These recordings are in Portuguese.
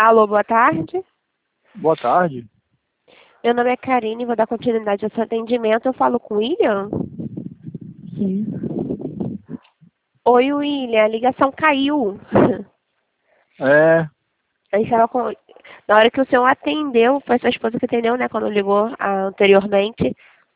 Alô, boa tarde. Boa tarde. Meu nome é Karine, vou dar continuidade ao seu atendimento. Eu falo com o William? Sim. Oi, William, a ligação caiu. É, Aí estava Na hora que o senhor atendeu, foi sua esposa que atendeu, né? Quando ligou anteriormente.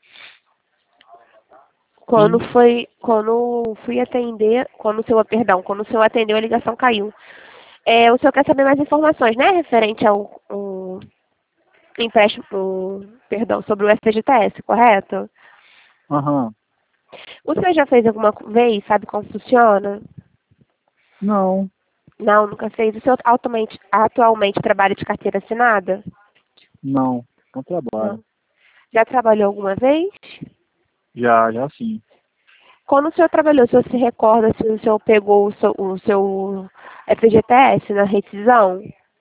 Quando sim. fui atender, quando o senhor atendeu, a ligação caiu. O senhor quer saber mais informações, né? Referente ao empréstimo, perdão, sobre o FGTS, correto? Aham. O senhor já fez alguma vez? Sabe como funciona? Não, Não, nunca fez. O senhor atualmente trabalha de carteira assinada? não trabalho. Não. Já trabalhou alguma vez? Já sim. Quando o senhor trabalhou, o senhor se recorda se o senhor pegou o seu FGTS na rescisão?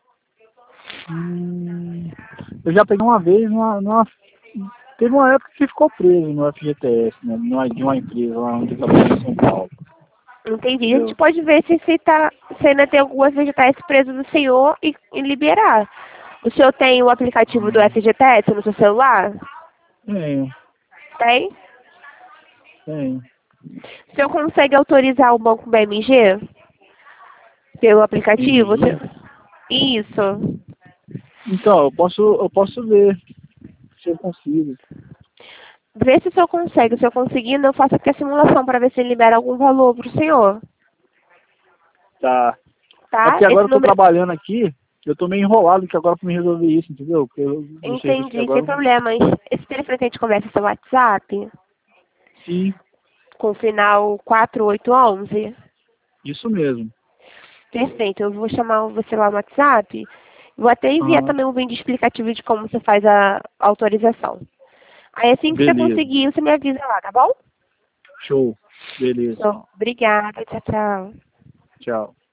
Hum, eu já peguei uma vez teve uma época que ficou preso no FGTS, né? De uma empresa lá onde eu trabalhava em São Paulo. Entendi. A gente Entendeu? pode ver se ainda tem algum FGTS preso do senhor e liberar. O senhor tem o aplicativo do Hum, FGTS no seu celular? Tenho, Tem? tenho. O senhor consegue autorizar o Banco BMG pelo aplicativo? BMG? Isso. Então, eu posso ver se eu consigo. Vê se o senhor consegue. Se eu conseguir, eu faço aqui a simulação para ver se ele libera algum valor para o senhor. Tá. É Tá? porque Esse agora eu tô número. trabalhando aqui, eu tô meio enrolado que agora pra me resolver isso, entendeu? Porque no serviço que Entendi, agora sem eu não. problemas. Esse telefone que a gente conversa é seu WhatsApp, Sim, com o final 4811. isso mesmo. Perfeito, eu vou chamar você lá no WhatsApp. Vou até enviar Aham. também um vídeo explicativo de como você faz a autorização. Aí assim que você Beleza. conseguir, você me avisa lá, tá bom? Show. Beleza. Então, obrigada, tchau, tchau. Tchau.